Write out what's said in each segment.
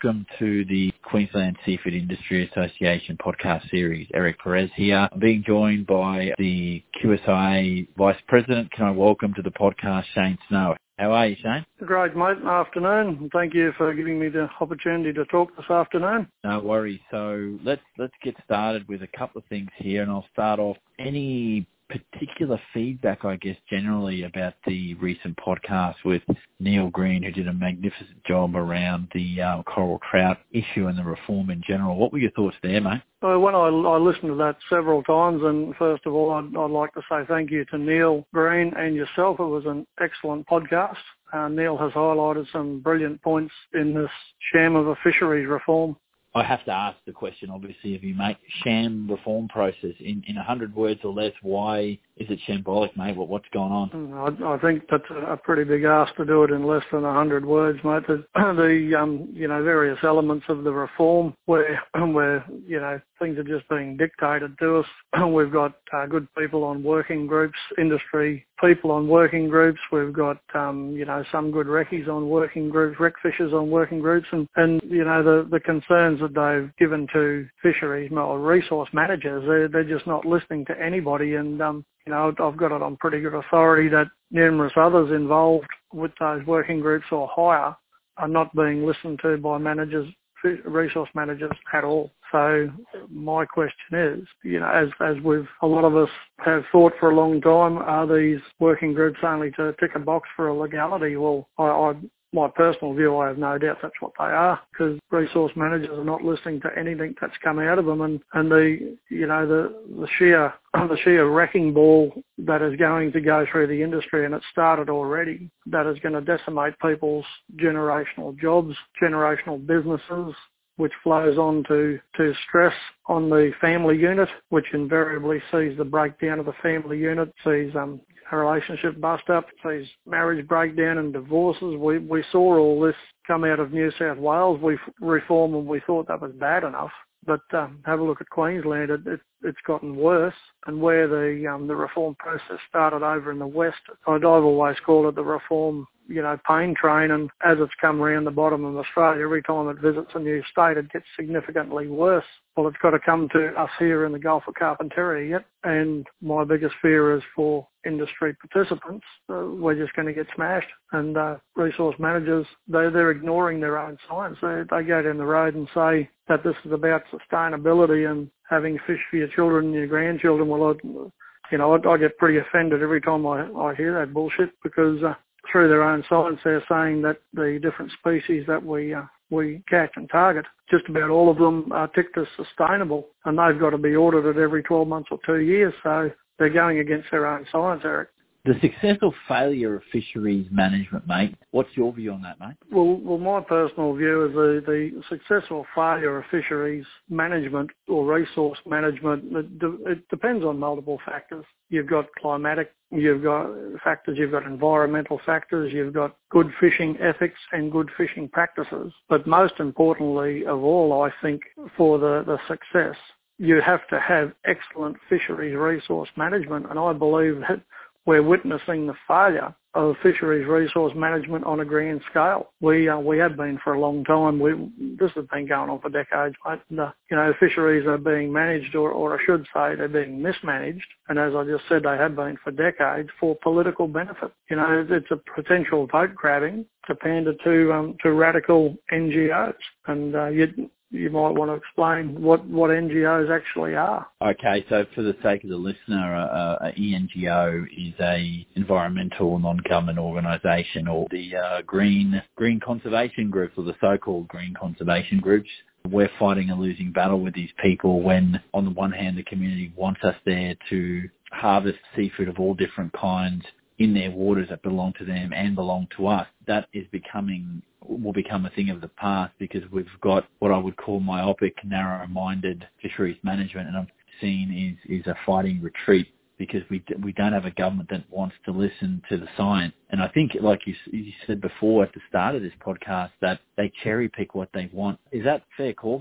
welcome to the Queensland Seafood Industry Association podcast series. Eric Perez here. I'm being joined by the QSIA Vice President. Can I welcome to the podcast Shane Snow? How are you, Shane? Great, mate. Afternoon. Thank you for giving me the opportunity to talk this afternoon. No worries. So let's get started with a couple of things here, and I'll start off. Any particular feedback, I guess, generally about the recent podcast with Neil Green, who did a magnificent job around the coral trout issue and the reform in general? What were your thoughts there, mate? Well, when I listened to that several times, and first of all, I'd like to say thank you to Neil Green and yourself. It was an excellent podcast. Neil has highlighted some brilliant points in this sham of a fisheries reform. I have to ask the question, obviously, of you, mate. Sham reform process, in 100 words or less, why is it shambolic, mate? What's going on? I think that's a pretty big ask to do it in less than 100 words, mate. The various elements of the reform where things are just being dictated to us. We've got good people on working groups, industry people on working groups. We've got, some good recce's on working groups, rec fishers on working groups, and the concerns that they've given to fisheries or resource managers, they're just not listening to anybody. And, I've got it on pretty good authority that numerous others involved with those working groups or higher are not being listened to by managers, resource managers at all. So my question is, as a lot of us have thought for a long time, are these working groups only to tick a box for a legality? Well, my personal view, I have no doubt that's what they are, because resource managers are not listening to anything that's come out of them, and the sheer wrecking ball that is going to go through the industry, and it started already, that is going to decimate people's generational jobs, generational businesses, which flows on to stress on the family unit, which invariably sees the breakdown of the family unit, sees a relationship bust up, sees marriage breakdown and divorces. We saw all this come out of New South Wales. We reformed and we thought that was bad enough. But have a look at Queensland. It's gotten worse. And where the reform process started over in the west, I've always called it the reform, pain train. And as it's come around the bottom of Australia, every time it visits a new state, it gets significantly worse. Well, it's got to come to us here in the Gulf of Carpentaria yet. And my biggest fear is for industry participants. We're just going to get smashed. And resource managers, they're ignoring their own science. They go down the road and say that this is about sustainability and having fish for your children and your grandchildren. Well, I get pretty offended every time I hear that bullshit, because through their own science, they're saying that the different species that we catch and target, just about all of them are ticked as sustainable, and they've got to be audited every 12 months or 2 years. So they're going against their own science, Eric. The success or failure of fisheries management, mate, what's your view on that, mate? Well, my personal view is the success or failure of fisheries management or resource management, it depends on multiple factors. You've got climatic, you've got factors, you've got environmental factors, you've got good fishing ethics and good fishing practices. But most importantly of all, I think, for the success, you have to have excellent fisheries resource management, and I believe that we're witnessing the failure of fisheries resource management on a grand scale. We have been for a long time. This has been going on for decades, mate. Fisheries are being managed, or I should say they're being mismanaged, and as I just said, they have been for decades for political benefit. It's a potential vote grabbing to pander to radical NGOs, and you might want to explain what NGOs actually are. Okay, so for the sake of the listener, a ENGO is a environmental non-government organisation, or the green conservation groups, or the so-called green conservation groups. We're fighting a losing battle with these people when, on the one hand, the community wants us there to harvest seafood of all different kinds in their waters that belong to them and belong to us. That will become a thing of the past, because we've got what I would call myopic, narrow-minded fisheries management, and I'm seeing is a fighting retreat, because we don't have a government that wants to listen to the science. And I think, like you said before at the start of this podcast, that they cherry pick what they want. Is that fair call, mate?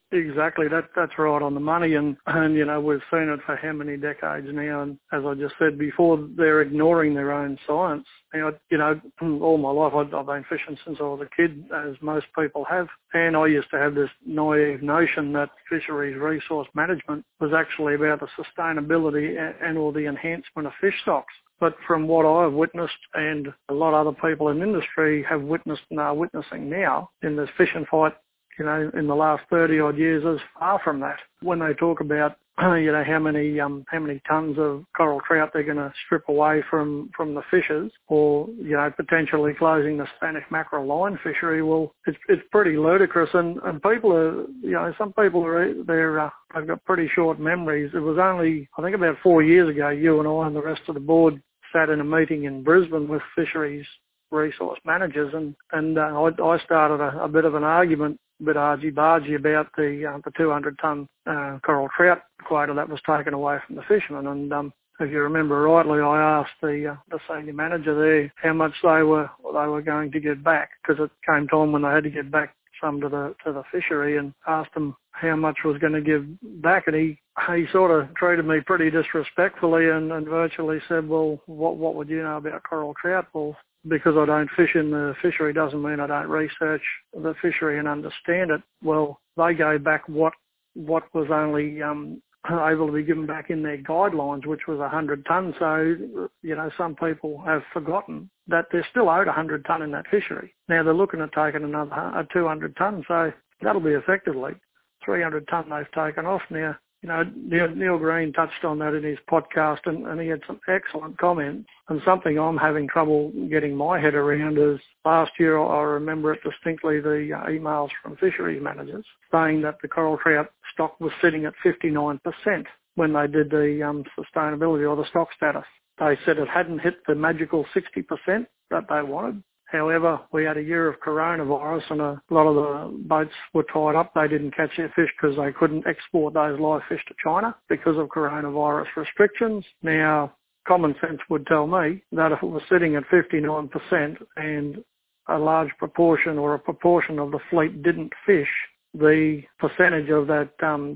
Exactly. That's right on the money. And you know, we've seen it for how many decades now. And as I just said before, they're ignoring their own science. And you know, all my life I've been fishing since I was a kid, as most people have. And I used to have this naive notion that fisheries resource management was actually about the sustainability and or the enhancement of fish stocks. But from what I've witnessed, and a lot of other people in the industry have witnessed and are witnessing now in this fishing fight, you know, in the last 30 odd years, is far from that. When they talk about, you know, how many tons of coral trout they're going to strip away from the fishers, or, you know, potentially closing the Spanish mackerel line fishery, well, it's pretty ludicrous. And people are, you know, some people are, they've got pretty short memories. It was only, I think about 4 years ago, you and I and the rest of the board sat in a meeting in Brisbane with fisheries resource managers, and I started a bit of an argument, a bit argy-bargy, about the 200-ton coral trout quota that was taken away from the fishermen. And if you remember rightly, I asked the senior manager there how much they were going to get back, because it came time when they had to get back some to the fishery, and asked them how much was going to give back, and he sort of treated me pretty disrespectfully and virtually said, well, what would you know about coral trout? Well, because I don't fish in the fishery doesn't mean I don't research the fishery and understand it. Well, they go back what was only able to be given back in their guidelines, which was 100 tonnes. So, you know, some people have forgotten that they're still owed 100 tonne in that fishery. Now they're looking at taking another 200 tonne, so that'll be effectively 300 tonne they've taken off now. You know, Neil Green touched on that in his podcast, and he had some excellent comments. And something I'm having trouble getting my head around is, last year I remember it distinctly, the emails from fisheries managers saying that the coral trout stock was sitting at 59% when they did the sustainability or the stock status. They said it hadn't hit the magical 60% that they wanted. However, we had a year of coronavirus, and a lot of the boats were tied up. They didn't catch their fish because they couldn't export those live fish to China because of coronavirus restrictions. Now, common sense would tell me that if it was sitting at 59% and a large proportion or a proportion of the fleet didn't fish, the percentage of that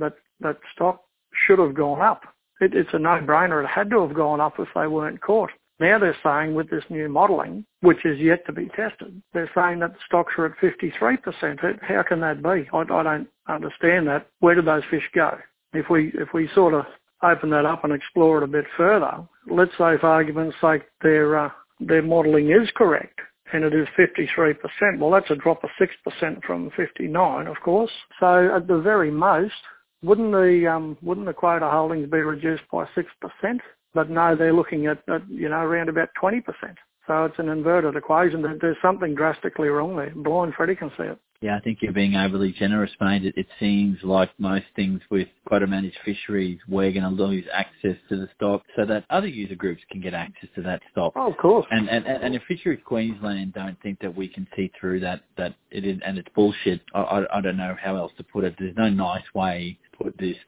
stock should have gone up. It's a no-brainer. It had to have gone up if they weren't caught. Now they're saying with this new modelling, which is yet to be tested, they're saying that the stocks are at 53%. How can that be? I don't understand that. Where did those fish go? If we sort of open that up and explore it a bit further, let's say for argument's sake their modelling is correct and it is 53%. Well, that's a drop of 6% from 59, of course. So at the very most, wouldn't the quota holdings be reduced by 6%? But no, they're looking at you know, around about 20%. So it's an inverted equation. There's something drastically wrong there. Blind Freddie can see it. Yeah, I think you're being overly generous, mate. It seems like most things with quota managed fisheries, we're going to lose access to the stock so that other user groups can get access to that stock. Oh, of course. And if Fisheries Queensland don't think that we can see through that it is, and it's bullshit, I don't know how else to put it. There's no nice way to put this.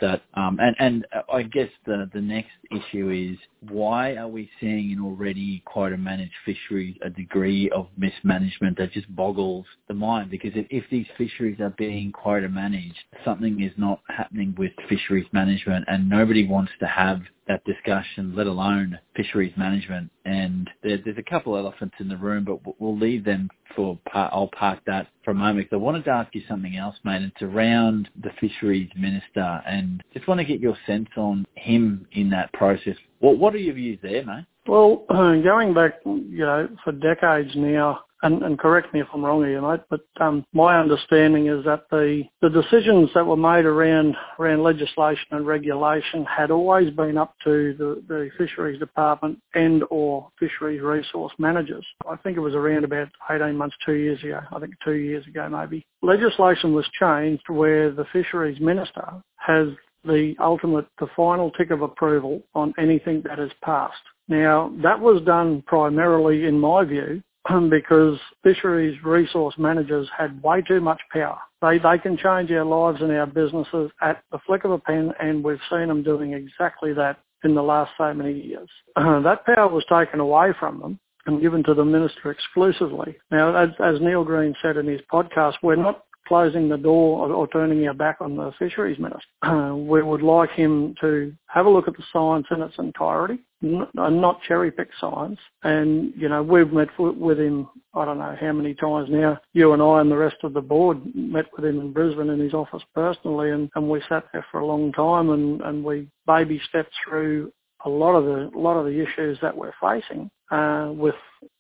And I guess the next issue is, why are we seeing in already quota managed fisheries a degree of mismanagement that just boggles the mind? Because if these fisheries are being quota managed, something is not happening with fisheries management, and nobody wants to have that discussion, let alone fisheries management. And there's a couple elephants in the room, but we'll leave them I'll park that for a moment, because I wanted to ask you something else, mate. It's around the fisheries minister, and just want to get your sense on him in that process. What are your views there, mate? Well, going back, you know, for decades now, and correct me if I'm wrong here, mate, but my understanding is that the decisions that were made around legislation and regulation had always been up to the Fisheries Department and or Fisheries Resource Managers. I think it was around about 18 months, 2 years ago. I think 2 years ago maybe. Legislation was changed where the Fisheries Minister has the final tick of approval on anything that is passed. Now, that was done primarily, in my view, because fisheries resource managers had way too much power. They can change our lives and our businesses at the flick of a pen, and we've seen them doing exactly that in the last so many years. That power was taken away from them and given to the minister exclusively. Now, as Neil Green said in his podcast, we're not closing the door or turning our back on the fisheries minister. We would like him to have a look at the science in its entirety, and not cherry-pick science. And, we've met with him, I don't know how many times now. You and I and the rest of the board met with him in Brisbane in his office personally, and we sat there for a long time and we baby stepped through a lot of the issues that we're facing with,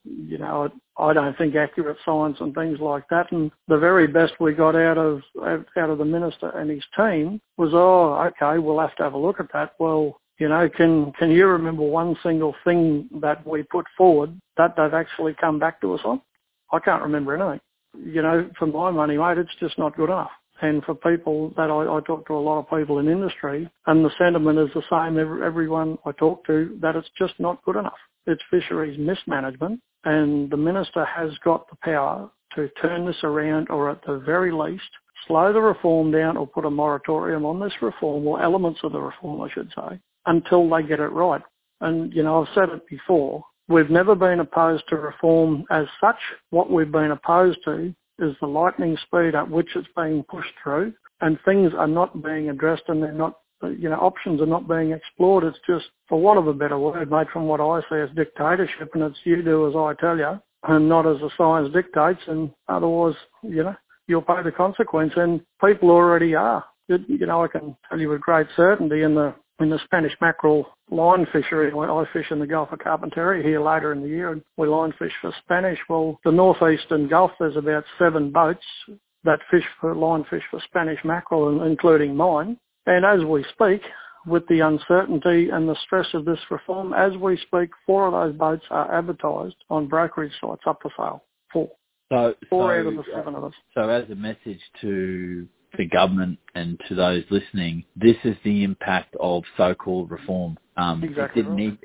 I don't think accurate science and things like that. And the very best we got out of the minister and his team was, okay, we'll have to have a look at that. Well, can you remember one single thing that we put forward that they've actually come back to us on? I can't remember anything. For my money, mate, it's just not good enough. And for people that I talk to a lot of people in industry, and the sentiment is the same, everyone I talk to, that it's just not good enough. It's fisheries mismanagement, and the minister has got the power to turn this around, or at the very least, slow the reform down or put a moratorium on this reform, or elements of the reform, I should say, until they get it right. And, I've said it before, we've never been opposed to reform as such. What we've been opposed to is the lightning speed at which it's being pushed through, and things are not being addressed, and they're not, options are not being explored. It's just, for want of a better word, mate, from what I see, it's dictatorship, and it's you do as I tell you, and not as the science dictates, and otherwise, you'll pay the consequence, and people already are. I can tell you with great certainty in the Spanish mackerel line fishery, I fish in the Gulf of Carpentaria here later in the year, and we line fish for Spanish. Well, the northeastern Gulf, there's about 7 boats that line fish for Spanish mackerel, including mine. And as we speak, with the uncertainty and the stress of this reform, as we speak, 4 of those boats are advertised on brokerage sites up for sale. 4. Four out of the 7 of us. So as a message to the government and to those listening, this is the impact of so-called reform. Exactly.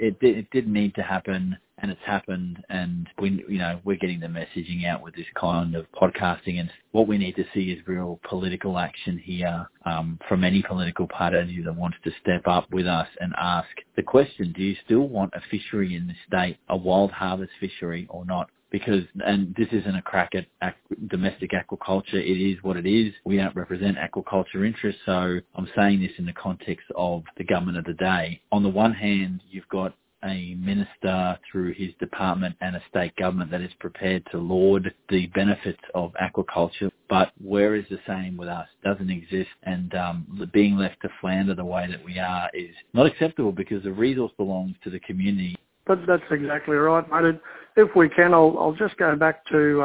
It didn't need to happen, and it's happened, and we're getting the messaging out with this kind of podcasting, and what we need to see is real political action here from any political party that wants to step up with us and ask the question: do you still want a fishery in this state, a wild harvest fishery, or not? Because, and this isn't a crack at domestic aquaculture, it is what it is. We don't represent aquaculture interests, so I'm saying this in the context of the government of the day. On the one hand, you've got a minister through his department and a state government that is prepared to laud the benefits of aquaculture, but where is the same with us? Doesn't exist, and being left to flounder the way that we are is not acceptable, because the resource belongs to the community. But that's exactly right, mate. If we can, I'll just go back to,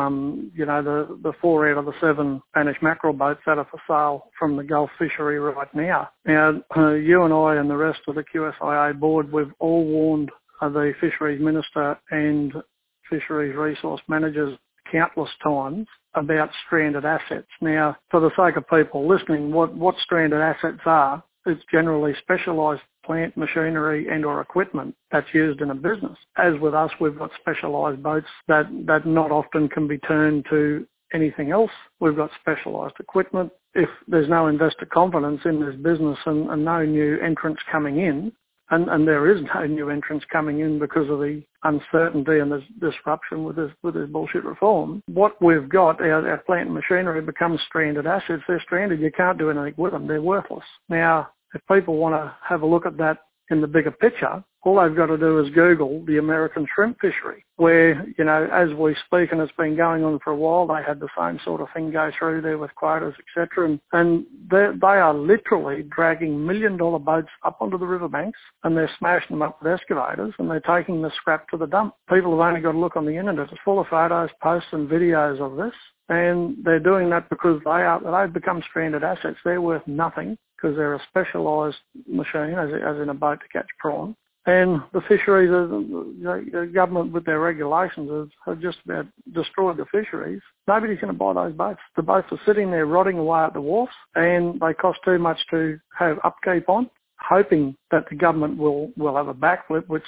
the 4 out of the 7 Spanish mackerel boats that are for sale from the Gulf fishery right now. Now, you and I and the rest of the QSIA board, we've all warned the fisheries minister and fisheries resource managers countless times about stranded assets. Now, for the sake of people listening, what stranded assets are, it's generally specialised plant, machinery and or equipment that's used in a business. As with us, we've got specialised boats that not often can be turned to anything else. We've got specialised equipment. If there's no investor confidence in this business and no new entrants coming in, and there is no new entrants coming in because of the uncertainty and the disruption with this bullshit reform, what we've got, our plant and machinery becomes stranded assets. They're stranded. You can't do anything with them. They're worthless. Now, if people want to have a look at that in the bigger picture, all they've got to do is Google the American shrimp fishery, where, as we speak, and it's been going on for a while, they had the same sort of thing go through there with quotas, etc. And they are literally dragging $1 million boats up onto the riverbanks, and they're smashing them up with excavators, and they're taking the scrap to the dump. People have only got to look on the internet. It's full of photos, posts and videos of this. And they're doing that because they've become stranded assets. They're worth nothing because they're a specialised machine, as in a boat to catch prawn. And the fisheries, the government with their regulations have just about destroyed the fisheries. Nobody's going to buy those boats. The boats are sitting there rotting away at the wharfs, and they cost too much to have upkeep on, hoping that the government will have a backflip, which,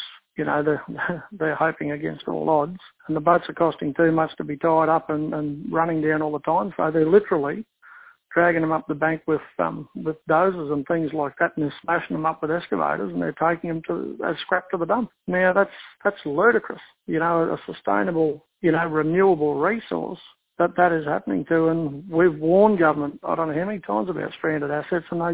they're hoping against all odds. And the boats are costing too much to be tied up and running down all the time. So they're literally dragging them up the bank with dozers and things like that, and they're smashing them up with excavators, and they're taking them as scrap to the dump. Now that's ludicrous. A sustainable, renewable resource that is happening too. And we've warned government, I don't know how many times, about stranded assets, and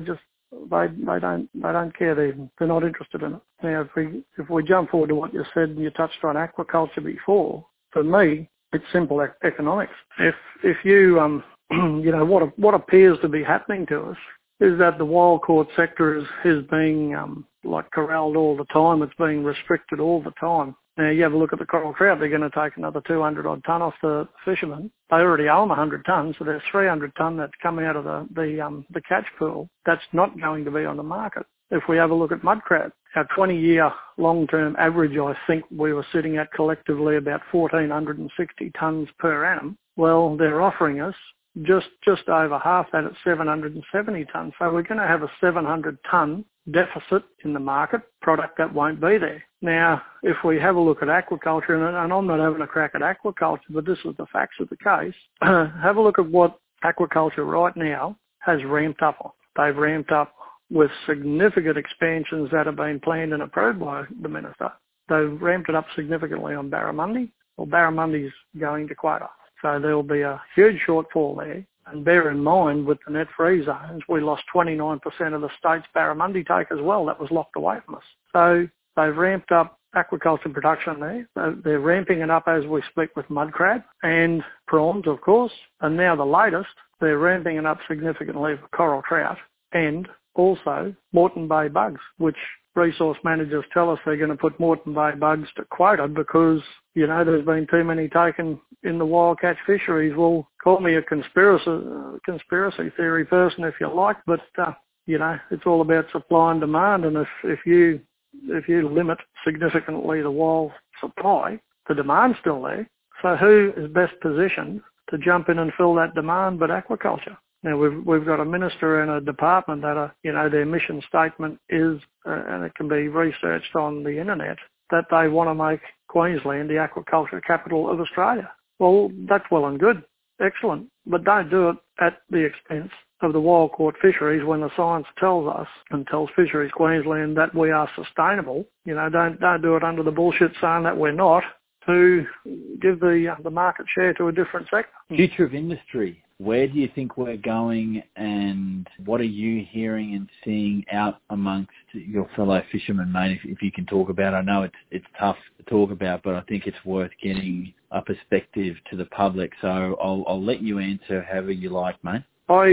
they don't care. They're not interested in it. Now, if we jump forward to what you said, and you touched on aquaculture before, for me, it's simple economics. If you you know, what appears to be happening to us is that the wild caught sector is being like corralled all the time. It's being restricted all the time. Now, you have a look at the coral trout, they're going to take another 200 odd tonne off the fishermen. They already owe them 100 tonnes, so there's 300 tonne that's coming out of the catch pool. That's not going to be on the market. If we have a look at mud crab, our 20-year long-term average, I think we were sitting at collectively about 1,460 tonnes per annum. Well, they're offering us just over half that at 770 tonnes. So we're going to have a 700 tonne deficit in the market, product that won't be there. Now, if we have a look at aquaculture, and I'm not having a crack at aquaculture, but this is the facts of the case, have a look at what aquaculture right now has ramped up on. They've ramped up with significant expansions that have been planned and approved by the Minister. They've ramped it up significantly on Barramundi. Well, Barramundi's going to quota. So there'll be a huge shortfall there. And bear in mind, with the net-free zones, we lost 29% of the state's barramundi take as well. That was locked away from us. So they've ramped up aquaculture production there. They're ramping it up as we speak with mud crab and prawns, of course. And now the latest, they're ramping it up significantly for coral trout and also Moreton Bay bugs, which resource managers tell us they're going to put Moreton Bay bugs to quota because, you know, there's been too many taken in the wild catch fisheries. Well, call me a conspiracy theory person if you like, but, you know, it's all about supply and demand. And if you limit significantly the wild supply, the demand's still there. So who is best positioned to jump in and fill that demand but aquaculture? Now, we've got a minister and a department that are, you know, their mission statement is, and it can be researched on the internet, that they want to make Queensland the aquaculture capital of Australia. Well, that's well and good. Excellent. But don't do it at the expense of the wild caught fisheries when the science tells us and tells Fisheries Queensland that we are sustainable. You know, don't do it under the bullshit saying that we're not, to give the market share to a different sector. Future of industry. Where do you think we're going, and what are you hearing and seeing out amongst your fellow fishermen, mate, if you can talk about it? I know it's tough to talk about, but I think it's worth getting a perspective to the public. So I'll let you answer however you like, mate. I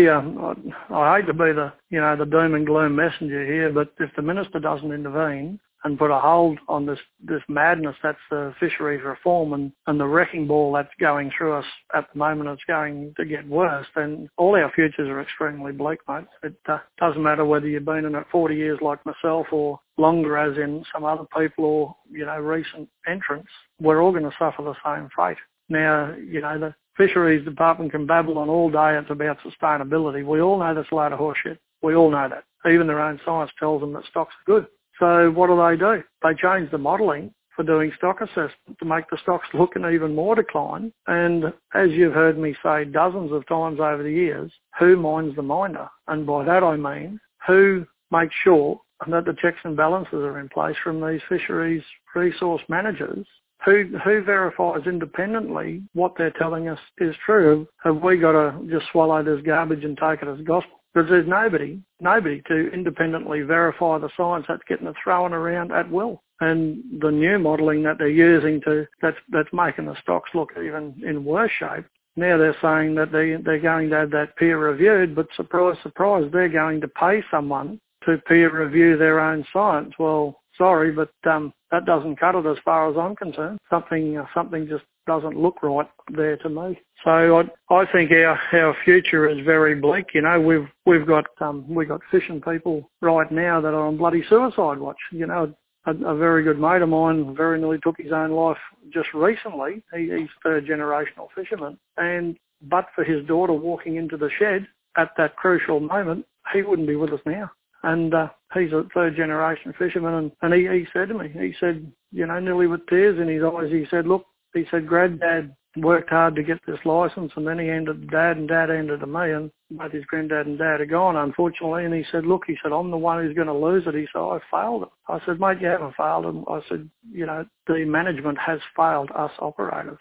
hate to be the doom and gloom messenger here, but if the minister doesn't intervene and put a hold on this madness that's the fisheries reform and the wrecking ball that's going through us at the moment, it's going to get worse, then all our futures are extremely bleak, mate. It doesn't matter whether you've been in it 40 years like myself or longer as in some other people or, you know, recent entrants. We're all going to suffer the same fate. Now, you know, the Fisheries Department can babble on all day it's about sustainability. We all know that's a load of horseshit. We all know that. Even their own science tells them that stocks are good. So what do? They change the modelling for doing stock assessment to make the stocks look in even more decline. And as you've heard me say dozens of times over the years, who minds the minder? And by that I mean, who makes sure that the checks and balances are in place from these fisheries resource managers? Who verifies independently what they're telling us is true? Have we got to just swallow this garbage and take it as gospel? Because there's nobody to independently verify the science that's getting it thrown around at will. And the new modelling that they're using that's making the stocks look even in worse shape. Now they're saying that they're going to have that peer reviewed, but surprise, surprise, they're going to pay someone to peer review their own science. Well, sorry, but that doesn't cut it as far as I'm concerned. Something just doesn't look right there to me. So I think our future is very bleak. You know, we've got fishing people right now that are on bloody suicide watch. You know, a very good mate of mine very nearly took his own life just recently. He's third generational fisherman, but for his daughter walking into the shed at that crucial moment, he wouldn't be with us now. And he's a third generation fisherman, and he said to me, he said, you know, nearly with tears in his eyes, he said, look, he said, Granddad worked hard to get this licence, and then he handed to Dad, and Dad handed to me, and both his granddad and Dad are gone, unfortunately. And he said, look, he said, I'm the one who's going to lose it. He said, I failed it. I said, mate, you haven't failed. And I said, you know, the management has failed us operators. And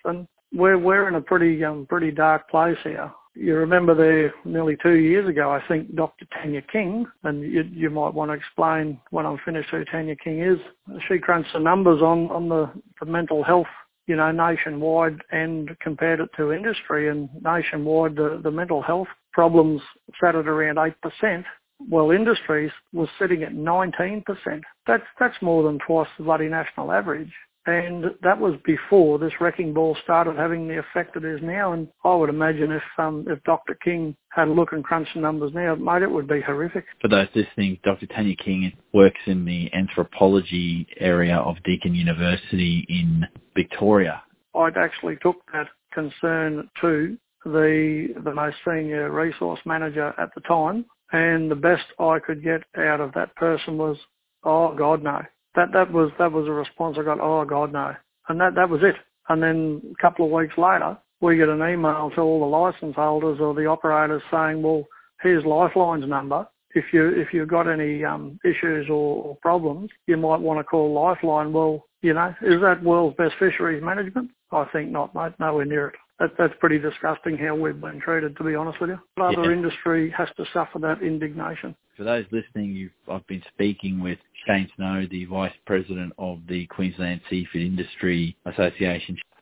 we're in a pretty dark place here. You remember there nearly 2 years ago, I think Dr. Tanya King, and you might want to explain when I'm finished who Tanya King is. She crunched the numbers on the mental health, nationwide, and compared it to industry. And nationwide, the mental health problems sat at around 8%. Well, industries was sitting at 19%. That's more than twice the bloody national average. And that was before this wrecking ball started having the effect it is now. And I would imagine if Dr. King had a look and crunched the numbers now, mate, it would be horrific. For those listening, Dr. Tanya King works in the anthropology area of Deakin University in Victoria. I'd actually took that concern to the most senior resource manager at the time, and the best I could get out of that person was, "Oh God, no." That was a response I got, "Oh God, no." And that was it. And then a couple of weeks later, we get an email to all the licence holders or the operators saying, "Well, here's Lifeline's number. If you've got any issues or problems, you might want to call Lifeline." Well, is that world's best fisheries management? I think not, mate. Nowhere near it. That's pretty disgusting how we've been treated, to be honest with you. Other industry has to suffer that indignation. For those listening, I've been speaking with Shane Snow, the Vice President of the Queensland Seafood Industry Association.